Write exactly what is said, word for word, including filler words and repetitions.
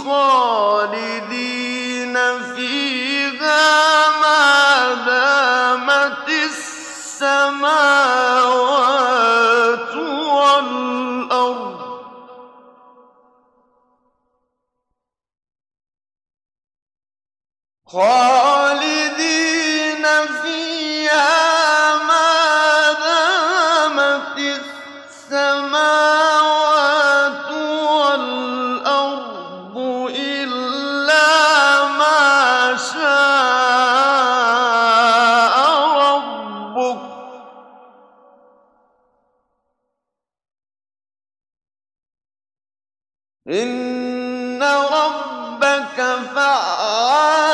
خالدين فيها ما دامت السماوات والأرض خالدين فيها ما دامت السماوات والأرض إلا ما شاء ربك إن ربك فعال